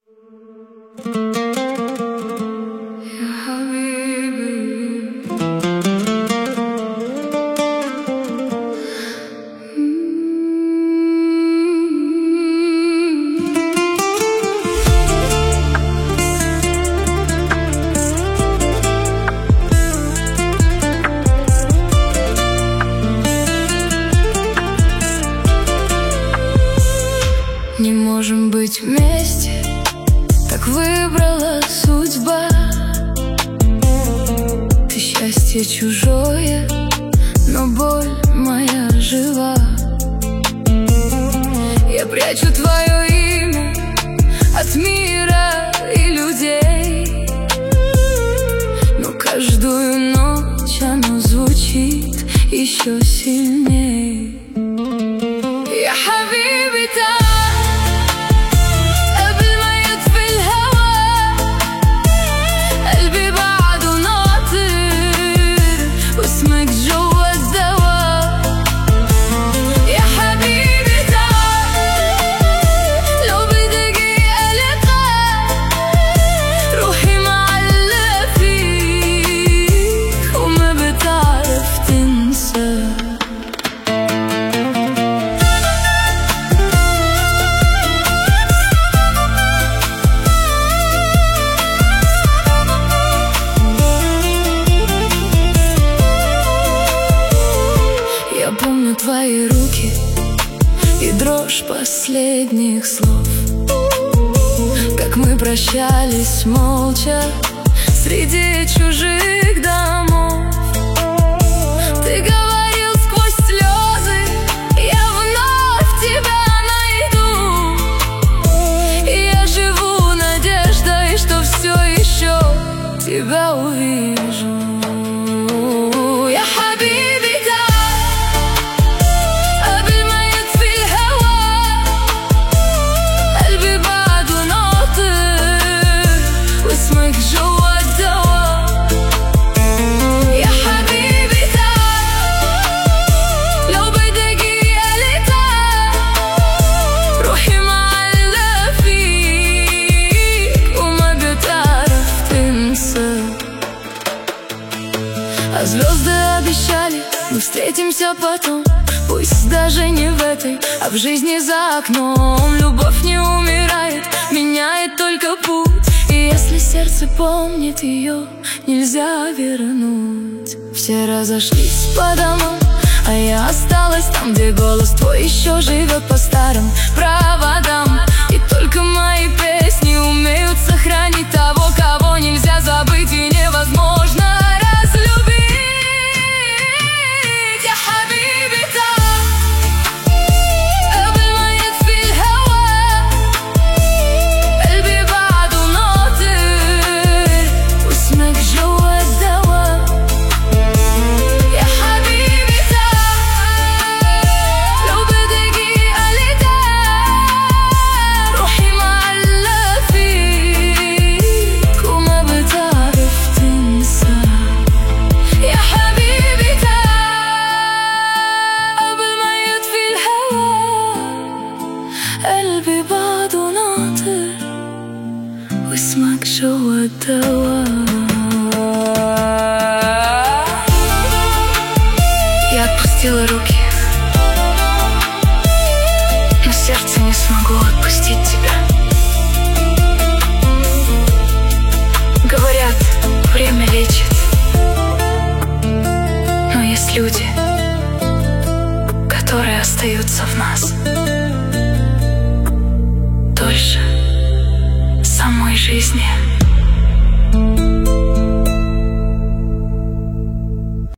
Не можем быть вместе, так выбрала судьба. Ты счастье чужое, но боль моя жива. Я прячу твое имя от мира и людей, но каждую ночь оно звучит еще сильнее. Я حبيبي твои руки и дрожь последних слов, как мы прощались молча среди чужих домов. Ты говорил сквозь слезы: я вновь тебя найду. И я живу надеждой, что все еще тебя увижу. Я حبيبي А звезды обещали, мы встретимся потом, пусть даже не в этой, а в жизни за окном. Любовь не умирает, меняет только путь, и если сердце помнит ее, нельзя вернуть. Все разошлись по домам, а я осталась там, где голос твой еще живет по старым проводам. И только мои песни умеют сохранить того, кого нельзя забыть и невозможно разлюбить. قلبي بعده ناطر واسمك جوا الدواء. Я отпустила руки, но сердце не смогло отпустить тебя. Говорят, время лечит, но есть люди, которые остаются в нас дольше самой жизни.